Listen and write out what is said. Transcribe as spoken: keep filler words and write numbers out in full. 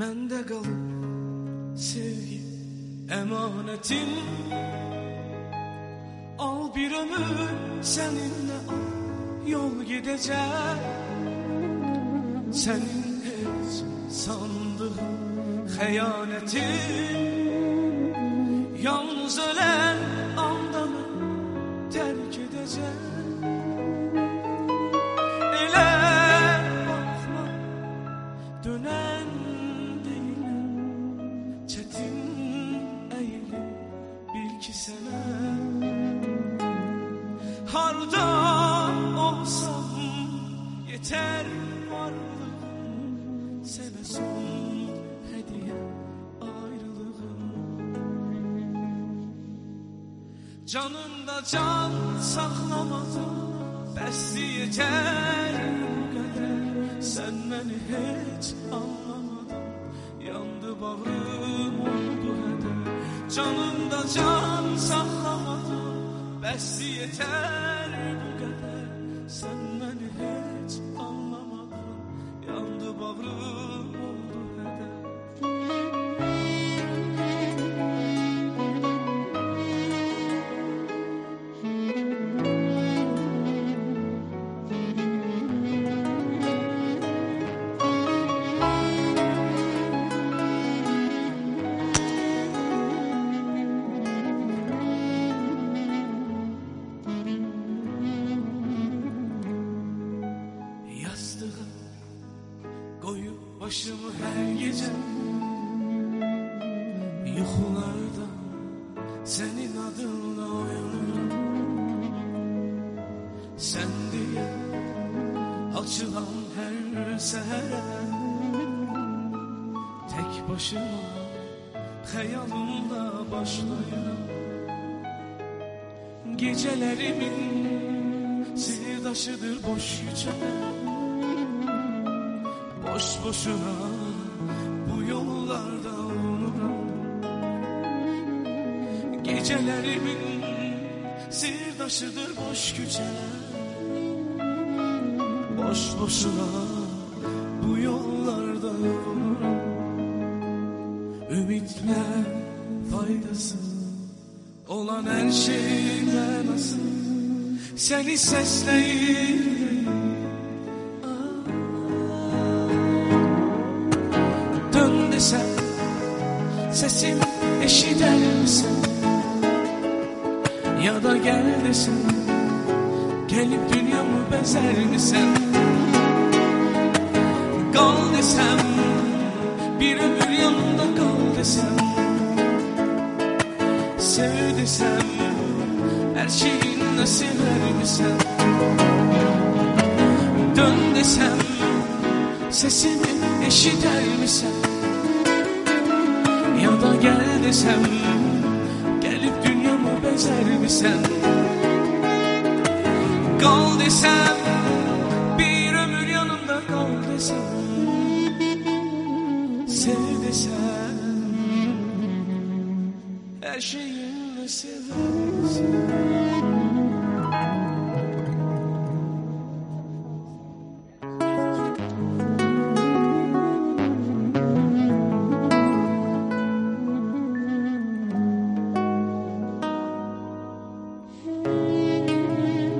Məndə qalıb sevgi emanetin. Al bir ömür seninle al, yol gidecek. Senin hiç sandığın xəyanetin. Yalnız ölen anda mı terk edecek? Ele bakma, dönen değilim. Çetin eğilip bil ki sana. Harda olsam yeter varlığım. Sana son hediye ayrılığım. Canımda can saklamadım, bəs yeter bu kadar. Sen beni hiç anlamadın, yandı bağrım oldu heder. Canımda can saklamadım, bəs yeter bu kadar. Sen beni hiç anlamadın, yandı bağrım oldu heder. Koyup başımı her gece yuhularda senin adınla uyanırım. Sen diye açılan her sehere tek başıma hayalımda başlarım. Gecelerimin sirdaşıdır boş yüceler. Boş boşuna bu yollarda olurum. Gecelerimin sirdaşıdır boş güceler. Boş boşuna bu yollarda olurum. Ümitle faydası olan her şey manası. Seni sesleyip sen sesim eşider misin? Ya da gel desem, gelip dünyamı bezer misin? Kal desem, bir ömür yanımda kal desem. Sev desem, her şeyin nasip ver misin? Dön desem, sesimi eşider misin? Ya da gel desem, gelip dünyamı bezer misin? Kal desem, bir ömür yanımda kal desem. Sev desem, her şey